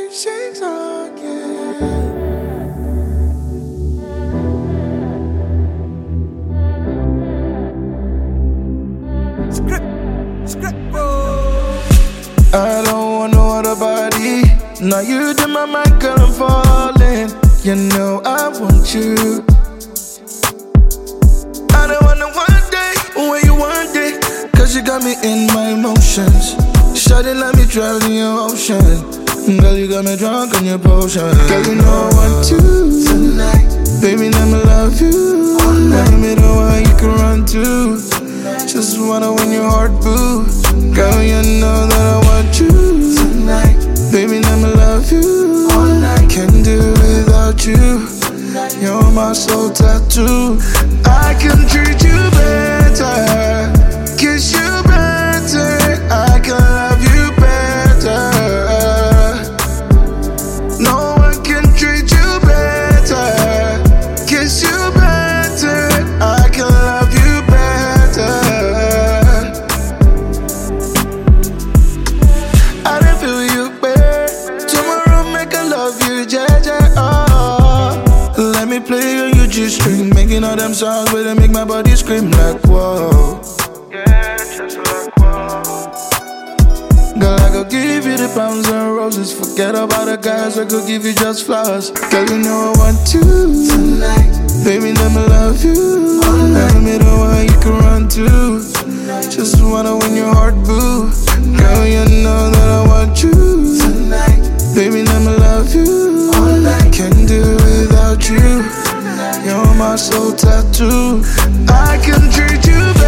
360 again. I don't want no other body. Now you in my mind, girl, I'm falling. You know I want you. I don't want no one day when you want it, cause you got me in my emotions. Shawty, let me drown in your ocean. Girl, you got me drunk on your potion. Girl, you know I want you tonight. Baby, let me love you all night. Let me know where you can run to. Just wanna win your heart, boo. Girl, you know that I want you tonight. Baby, let me love you all night. Can't do without you. You're my soul tattoo. I can treat you better, kiss you better, I can love you better. No one can treat you better, kiss you better, I can love you better. I didn't feel you, babe. Tomorrow make I love you, JJ. Oh, let me play on your G-string, making all them sounds where they make my body scream like whoa. Yeah, just like whoa. Girl, I could give you the pounds and roses. Forget about the guys, I could give you just flowers. Girl, you know I want you tonight. Baby, let me love you all night. Let me know where you can run to. Just wanna win your heart, boo. Girl, you know that I want you tonight. Baby, let me love you all night. Can't do without you. You're my soul tattoo. I can treat you